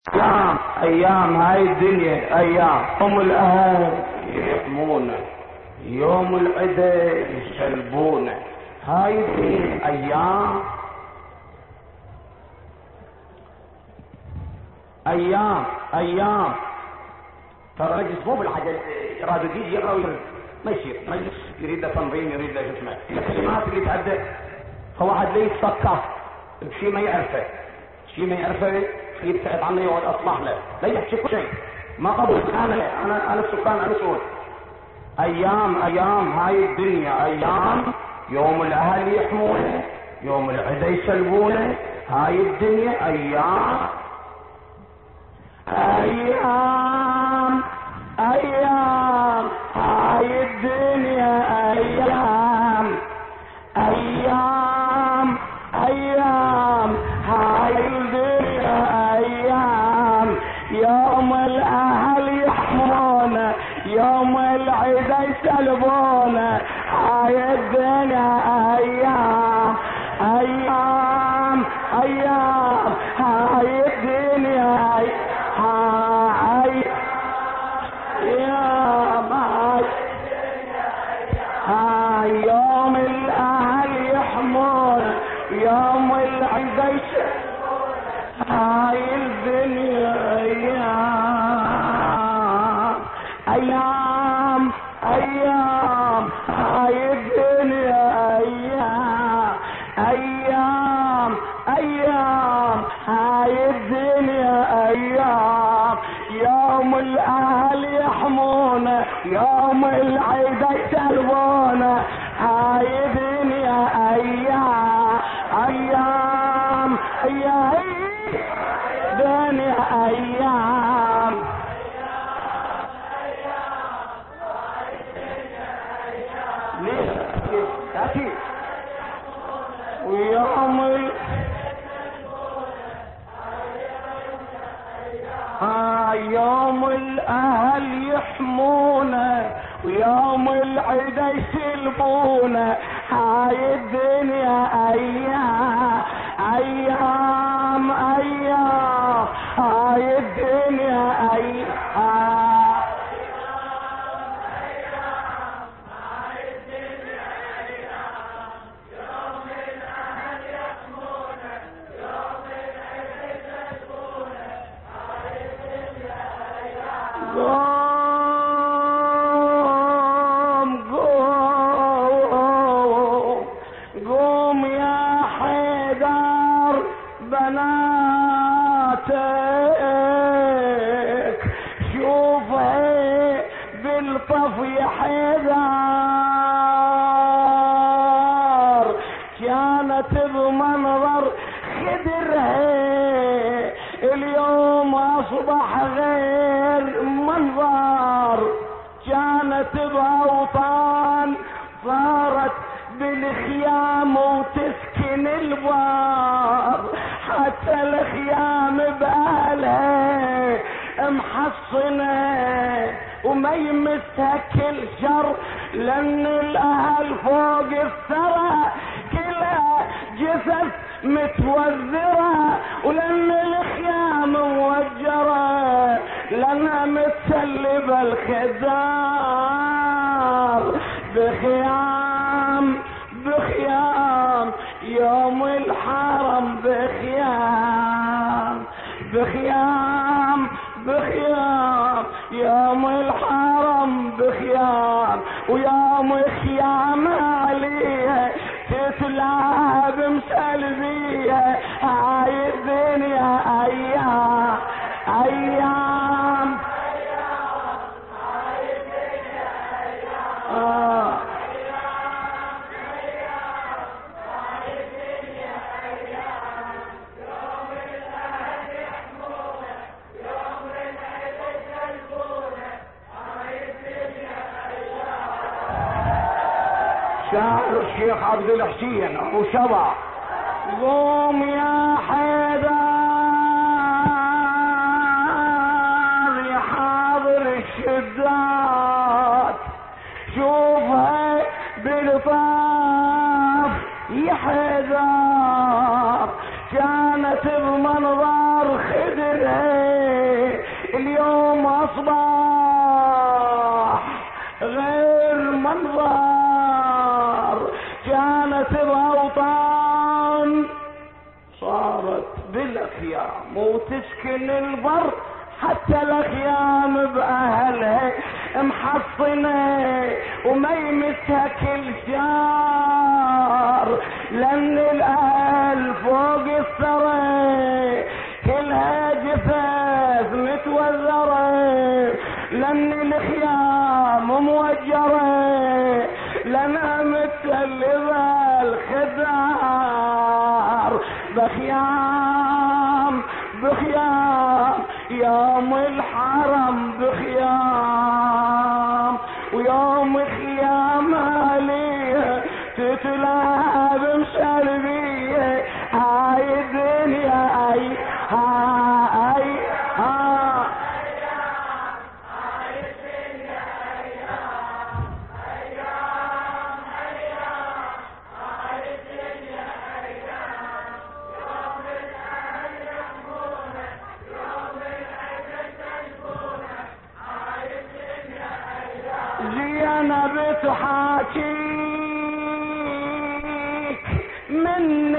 ايام هاي الدنيا ايام، هم الاهل يحمونا، يوم العدا يسلبونا. هاي الدنيا ايام ايام ايام. ترى مجلس مو بالعجل راد يجي يقرا ما يصير مجلس، يريد له تنظيم، يريد له اسمه الكلمات اللي تعدى. فواحد لا يتفكر بشيء ما يعرفه، شيء ما يعرفه يبتعد عنه، يقعد اصلح له، لا يحكي كل شيء ما قبل. انا السلطان المسؤول. ايام هاي الدنيا ايام، يوم الاهل يحمونه، يوم العدا يسلبونه. هاي الدنيا ايام ايام ايام، هاي الدنيا ايام ايام ايام، هاي الدنيا ايام. يوم الاهل يحمونا، يوم العدا يسلبونا. هاي الدنيا ايام ايام ايام، هاي الدنيا هاي يوم الاهل يحمونا، يوم العدا يسلبونا. هاي الدنيا ايام ايام، هاي الدنيا ايام ايام، هاي الدنيا ايام. يوم الاهل يحمونا، يوم العدا يسلبونا. هاي الدنيا ايام ايام ايام، دنيا ايام ليه ويوم يوم الاهل يحمونا، ويوم العدا يسلبونا. هاي الدنيا ايام ايام ايام، هاي الدنيا ايام. قوم يا حيدر بناتك، شوفها بالطف يا حيدر، كانت بمنظر خدرها اليوم اصبح غير منظر. كانت باوطان صارت بالخيام وتسكن البار، حتى الخيام بأهلها محصنة وما يمسها كل شر، لأن الأهل فوق الثرى كلها جثث متوزرة، ولأن الخيام موجرة لأنها متسلبة الخدار. بخيام بخيام يوم الحرم، بخيام بخيام بخيام يوم الحرم، بخيام ويوم خيام عليه تتلعب مسلبيه. هاي الدنيا ايام ايام شاعر الشيخ عبد الحسين ابو شبع. قوم يا حيدر يا حاضر الشدات، شوفها بالطاف يا حيدر، كانت بمنظر خدرها اليوم أصبح غير منظر، كانت الأوطان صارت بالأخيام وتسكن البر، حتى الأخيام بأهلها محصنة وما يمسها كل شهر، لأن الأهل فوق الثرى كلها جثث متوزرة، لأن الخيام موجرة لأنها متسلبة الخدار، بخيام بخيام يوم الحرم بخيام، ويوم خيام عليها تتلعب مشربية، هاي الدنيا اي هاي انا بتحاكيك من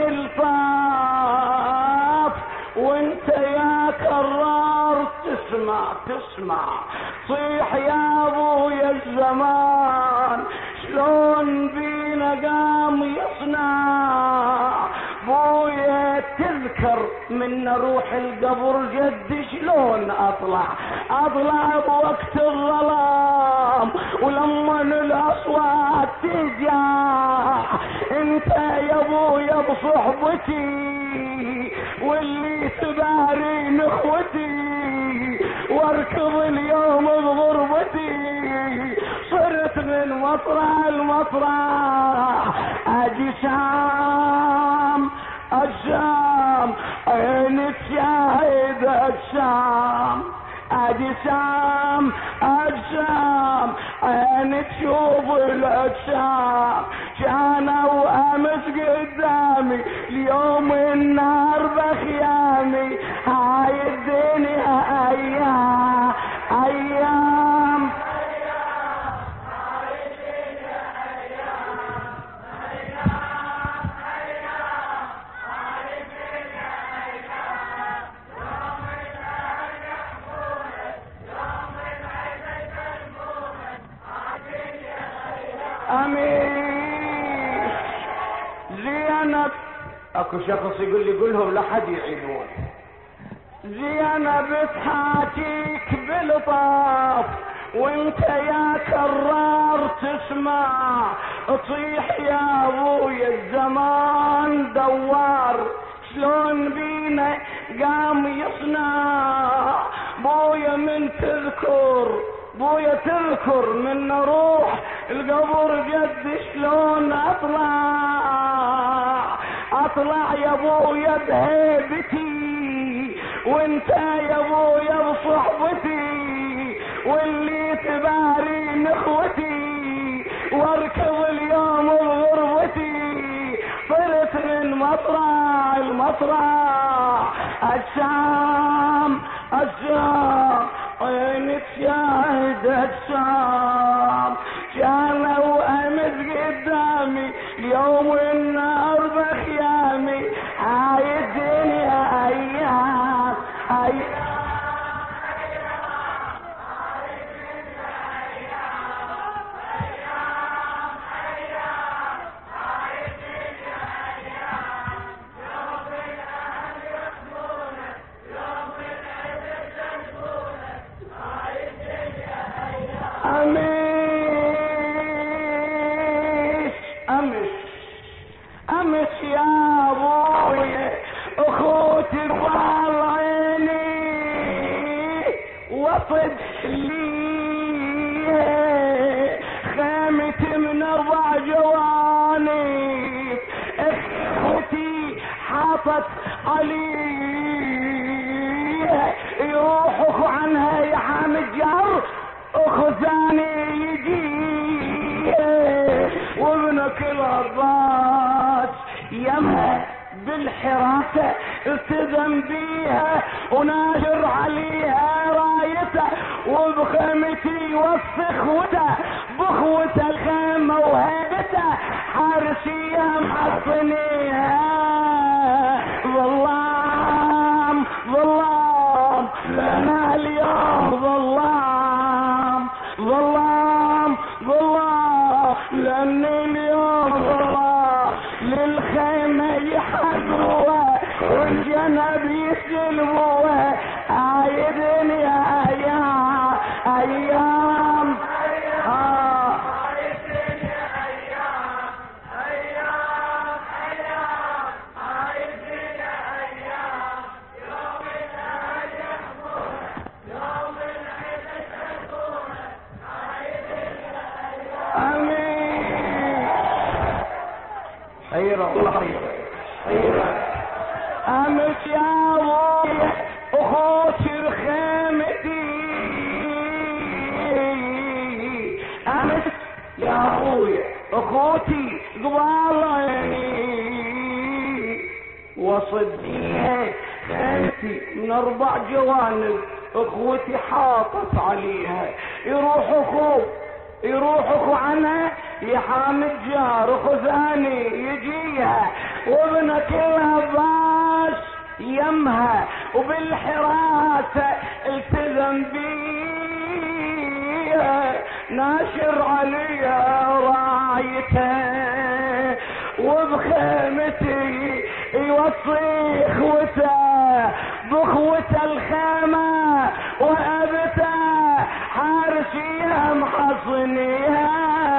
الطاف، وانت يا كرار تسمع صيح يا ابويا الزمان، شلون بينا قام يصنع بويا، تذكر من روح القبر جد شلون اطلع بوقت الظلام، ولما الاصوات تجاح انت يا ابويا بصحبتي، واللي تبارين اخوتي، واركض اليوم بغربتي، صرت من مطرح المطرح اجسام عين تشاهد اجسام اجسام عين تشوف الاجسام، كانوا امس قدامي اليوم النار بخيامي، هاي الدنيا ايام امين. زينب اكو شخص يقول لي قولهم لحد يعيدون، زينب تحاكيك بالطاف، وانت يا كرار تسمع تصيح يا ابويا الزمان دوار، شلون بينا قام يصنع بويا، من تذكر من روح القبر جد شلون اطلع يا ابويا بهيبتي، وانت يا ابويا بصحبتي، واللي تبارين اخوتي، واركض اليوم بغربتي، صرت من مطرح المطرح اجسام عين تشاهد اجسام، كانوا امس قدامي اليوم النار بخيامي، هاي الدنيا ايام امس يا ابويا اخوتي طال عيني، وطد لي خيمتي من 4 جوانب، اخوتي حاطت علي يروحوا عنها يا حامد جار، اخو ثاني يجي وابنك العباس يمها بالحراسة التزم بيها وناشر عليها راية يوسخ وده بخوته الخيمة وهيبته حارسية محصنيها ظلام ظلام لنا اليوم ظلام ظلام ظلام لأن اليوم ظلام للخيمة يحقروها والجنب يسلبوها عايدين يا أيام أيام خيرا الله خيرا أمس يا ابوي اخوتي رخامتي أمس يا ابوي اخوتي قبالي وصديها خالتي من 4 جوانب اخوتي حاطت عليها يروح اخو عنها يحام الجار اخو ثاني يجيها وابنه كلها باس يمها وبالحراسة التزم بيها ناشر عليها رايته وبخيمتي يوصي اخوته باخوته الخيمة وابته حارسيها محصنيها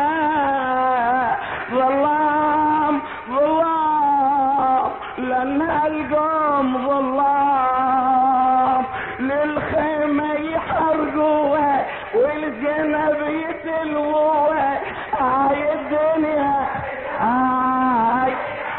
ظلام ظلام لأنها القوم ظلام للخيمة يحرقوها والجنب يتلوها هاي الدنيا هاي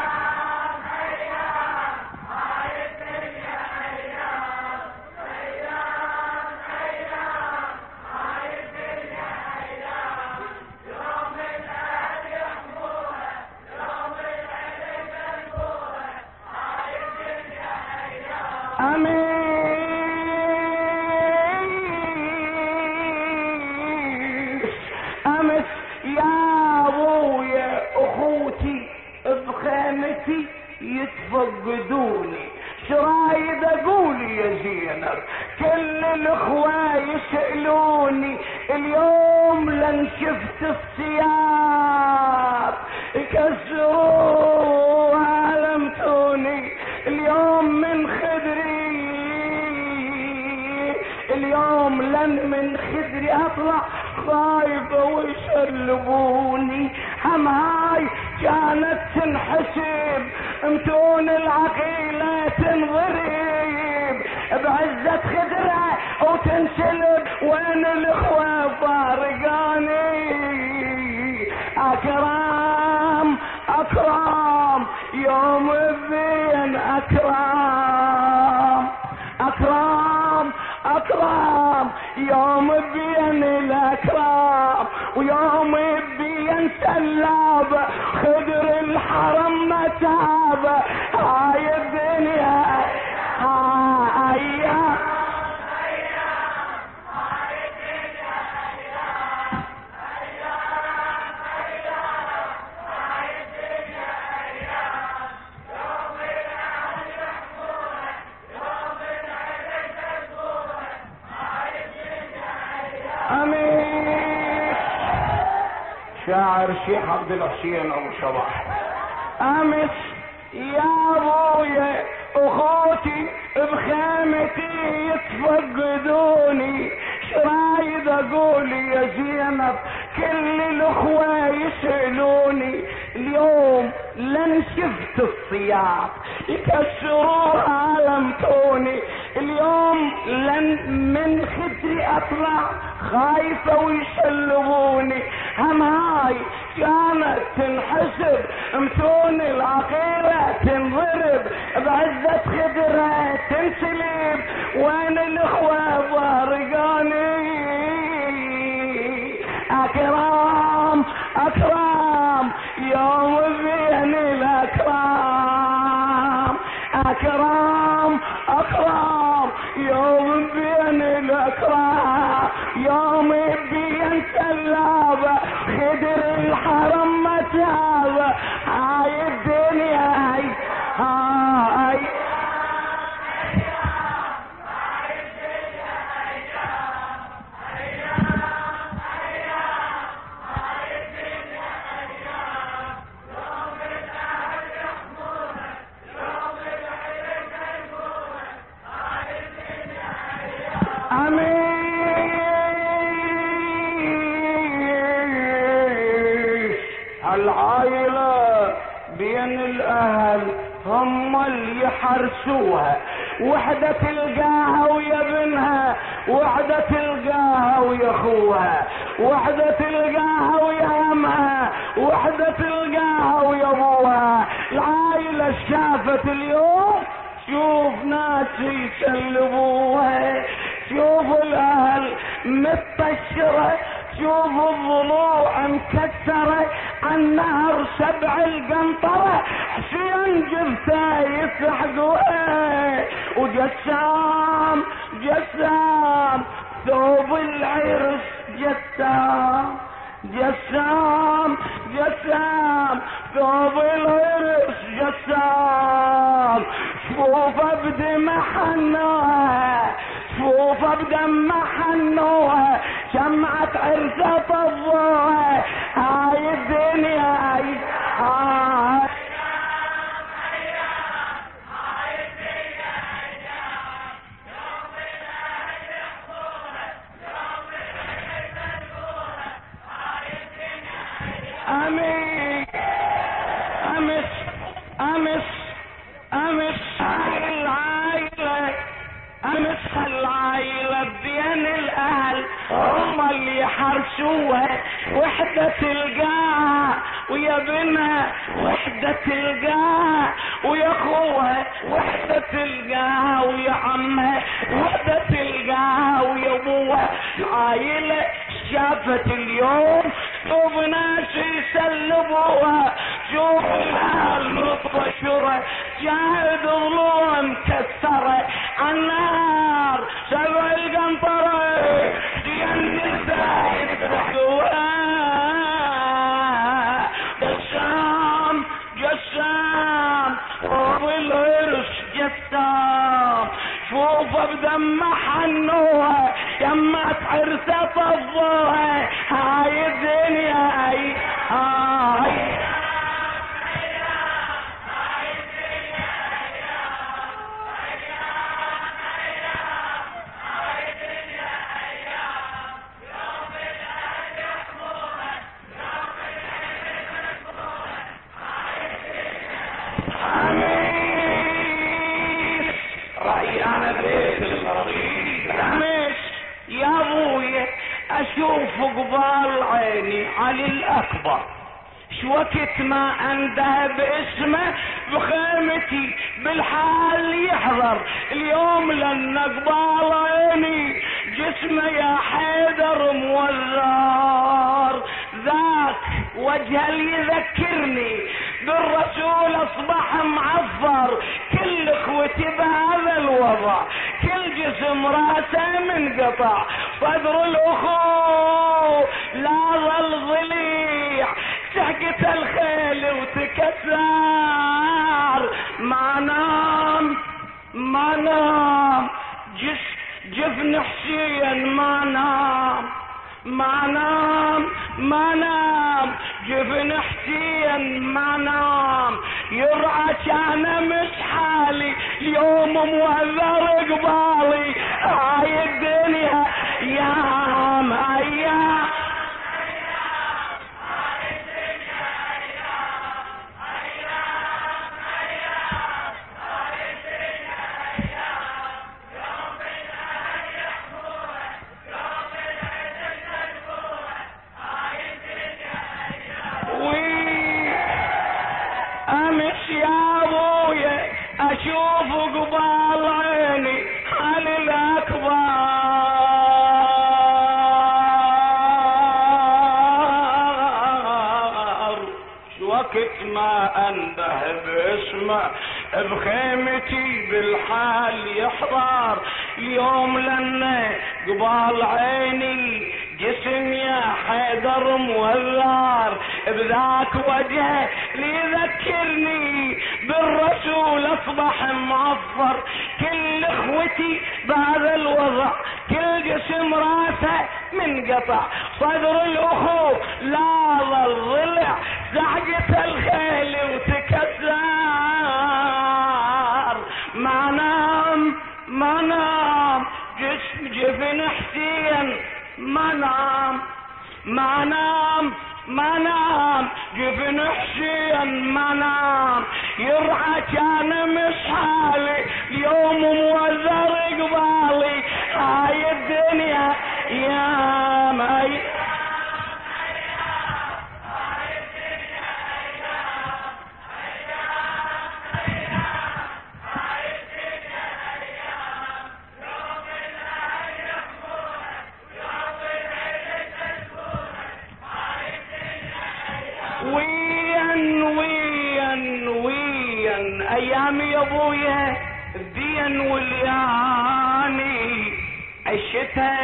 أمس يا ابويا اخوتي بخيمتي يتفقدوني شرايد اقول يا زينب كل الاخوة يسألوني اليوم لن شفت الثياب يكسروها لمتوني اليوم من خدري اليوم لن من خدري اطلع خايفة ويشلبوني هماي كانت تنحسب متون العقيلة تنضرب بعزة خدرة وتنسلب وين الاخوة فارقاني اكرام اكرام يوم الدين اكرام اكرام اكرام يوم الدين الاكرام ويوم الدين سلاب خدر الحرم متاب هاي الدنيا ايام شاعر الشيخ عبد الحسين ابو صباح امس يا ابويا اخوتي بخيمتي يتفقدوني شرايد اقول يا زينب كل الاخوة يسألوني اليوم لن شفت الصياط يكسروها لمتوني اليوم لن من خدري اطلع خايفة ويشلبوني هماي كانت تنحسب متون العقيلة تنضرب بعزة خدرة تنسلب وين الاخوة فارقاني اكرام اكرام يوم الدين الاكرام اكرام اكرام يوم الدين الاكرام يوم الدين كذابة خدر الحرم متابة هاي الدنيا هاي العائلة بين الأهل هم اللي يحرسوها، وحدة تلقاها ويا ابنها، وحدة تلقاها ويا اخوها، وحدة تلقاها ويا امها، وحدة تلقاها ويا ابوها. العائلة شافت اليوم شوف ناس يسلبوها، شوف الاهل متبشرة، شوف الضلوع مكسرة عالنهر 7 القنطرة، حسين جبته يسحقوها، وجسام ثوب العرس جسام ثوب العرس جسام. شوفه بدم حنوها، شوفه بدم حنوها، شمعة عرسة طفوها، هاي الدنيا هاي العائلة بين الأهل هم اللي يحرسوها، وحدة تلقاها ويا بنها، وحدة تلقاها ويا اخوها، وحدة تلقاها ويا عمها، وحدة تلقاها ويا ابوها. العائلة شافت اليوم شوف ناس يسلبوها، شوف الاهل مطشرة، شاهد ضلوع مكسرة عالنار 7 القنطرة، دين الزايد بحقوها. جسام طوب العرس جسام، شوفه بدم حنوها، يمت عرسة طفوها، هاي الدنيا هاي يا ابويا اشوف قبال عيني علي الاكبر، شوكت ما انده باسمه بخيمتي بالحال يحضر اليوم، لان قبال عيني جسمه يا حيدر موزار، ذاك وجه اللي يذكرني بالرسول اصبح معفر، كل اخوتي بهذا الوضع، كل جسم راسه منقطع، صدر الاخو لا ظل ضليع، سحقت الخيل وتكسر، ما نام جفن حسين، ما نام جفن حسين، ما نام يرعى كان مش حالي، اليوم موذر قبالي، هاي الدنيا ايام ايام امس يا ابويا اشوف قبال عيني علي الاكبر، وقت ما انده باسمه بخيمتي بالحال يحضر، اليوم لنا قبال عيني جسم يا حيدر موذر بذاك وجهه ليذكرني بالرسول اصبح معفر. كل اخوتي بهذا الوضع كل جسم راسه منقطع، صدر الاخو لا ظل ضلع زعجة الخيل وتكسر. ما نام جفن حسين ما نام جفن حسين ما نام. يرعى كان مصحالي اليوم موذر قبالي. هاي الدنيا يا مي ايامي يا ابويا الدين والياني عشتها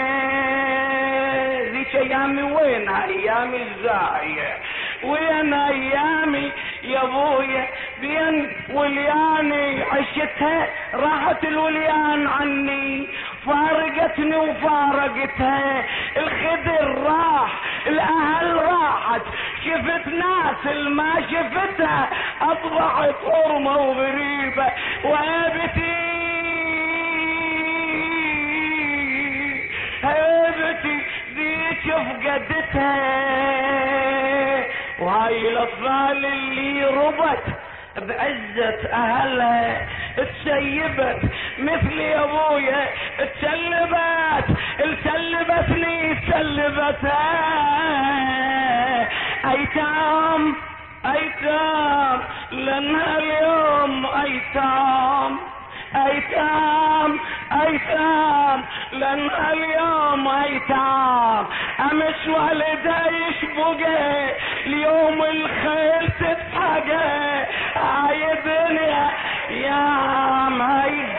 ذيك ايامي. وين ايامي الزاهية؟ وين ايامي يا ابويا دين والياني عشتها؟ راحت الوليان عني فارقتني وفارقتها. الخدر راح الاهل راحت، شفت ناس ما شفتها اصبحت حرمة وغريبة. هيبتي ذيك فقدتها. وهاي الاطفال اللي ربت بعزة اهلها تسيبت مثلي يا ابويا تسلبتني ايتام لانها اليوم ايتام لانها اليوم ايتام. امس والدها يشبقه اليوم الخيل تتحقه. هاي الدنيا يا مي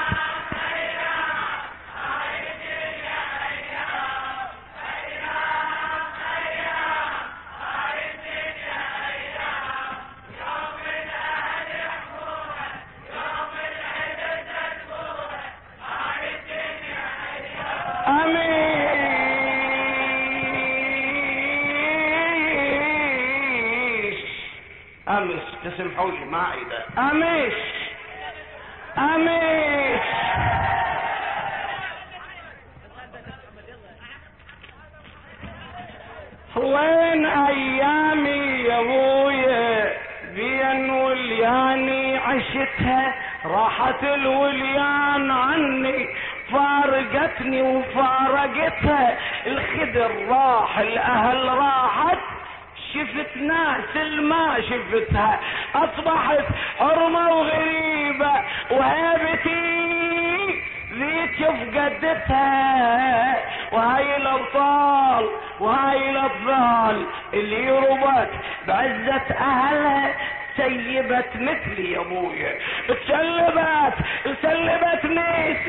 امس تسمحوا لي ما عيده. امس وين ايامي يا ابويا بين ولياني عشتها؟ راحت الوليان عني فارقتني وفارقتها. الخدر راح الاهل راحت، شفت ناس ما شفتها اصبحت حرمة وغريبة. وهيبتي ذيك فقدتها. وهاي الابطال اللي ربت بعزة اهلها سيبت مثلي يا ابويا سلبتني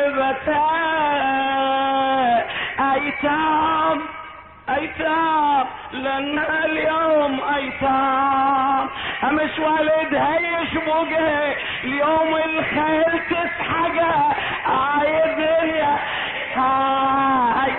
ايتام لانها اليوم ايتام. امس والدها يشبقه اليوم الخيل تسحقه. هاي الدنيا هاي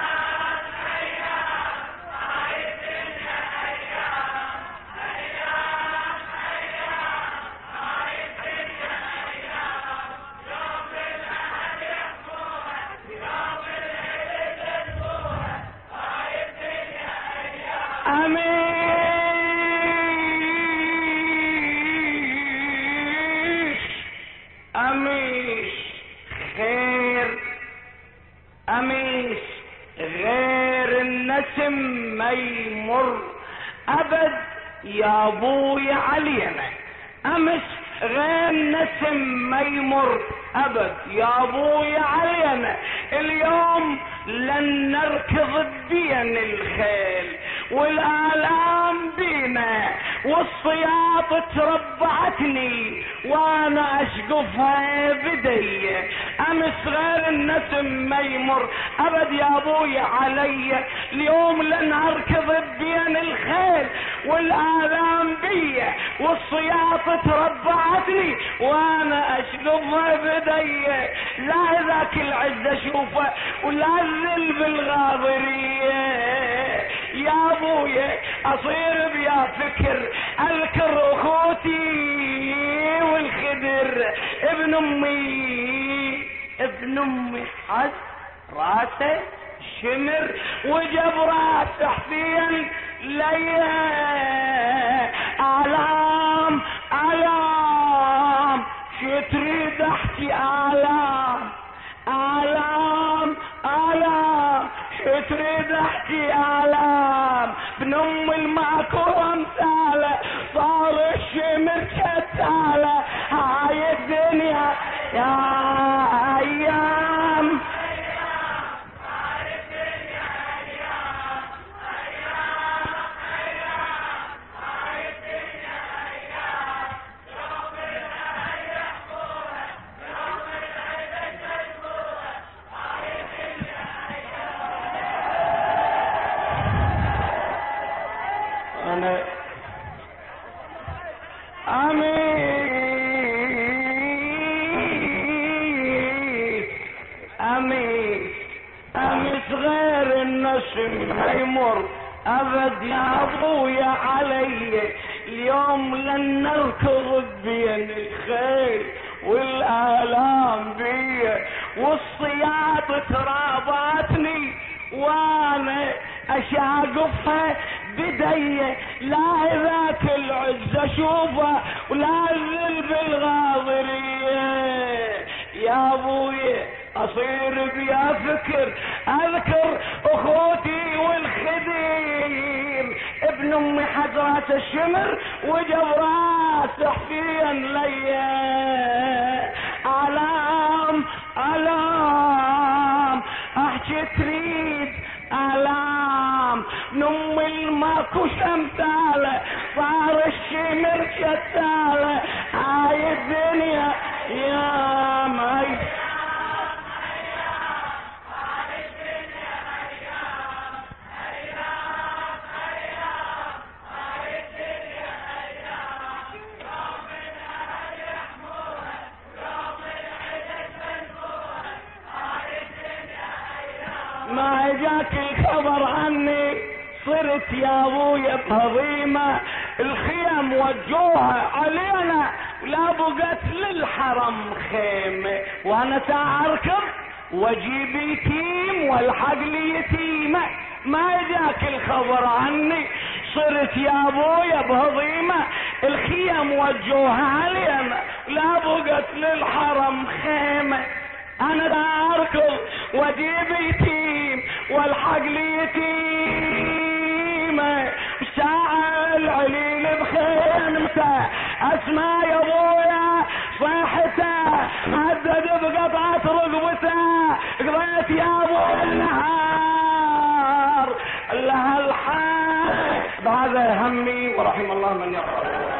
أميس غير النسم ما يمر أبد يا أبوي علينا. أمس غير نسم ما يمر أبد يا أبوي علينا. اليوم لن نركض بين الخيل والآلام بينا والصياط تربعتني وانا اشقفها بدي. امس غير النسم ما يمر ابد يا ابوي علي، اليوم لن اركض بين الخيل والآلام بي والصياط تربعتني وانا اشقفها بدي. لا ذاك العز اشوفه ولا الذل بالغاضرية يا ابوي اصير بيا فكر اذكر اخوتي والخدر ابن امي حد راسه شمر وجب راسه حفين ليه آلام شو تريد احكي آلام شو تريد احكي آلام ابن ام الماكو امثاله صار الشمر كتاله. هاي الدنيا يا ايام انا امس غير النسم هيمر ابد يا ابويا علي، اليوم لن نركض بين الخيل والآلام بي والصياط تراباتني وانا اشاقفها بدي. لا ذاك العز اشوفه ولا الذل بالغاضرية يا ابوي اصير بيا فكر اذكر اخوتي والخدير ابن امي حجرات الشمر وجب راس حفيا ليا. آلام احكي تريد آلام نم الماكو شمتاله صار الشمر شتاله. هاي الدنيا يا مي ما جاك الخبر عني صرت يا ابويا بهضيمة الخيم وجوها علينا ولا بقت للحرم خيمة وانا تاركب واجيب يتيم والحق لي يتيمة. ما جاك الخبر عني صرت يا ابويا بهضيمة الخيم وجوها علينا لا بقت للحرم خيمة. انا اركض واجيب يتيم والحق لي يتيمه ساعة العليل بخيمته اسمع يا ابويا صيحته هدد بقطعة رقبته قضيت يا ابويا النهار لها الحال. هذا همي ورحم الله من يرحم.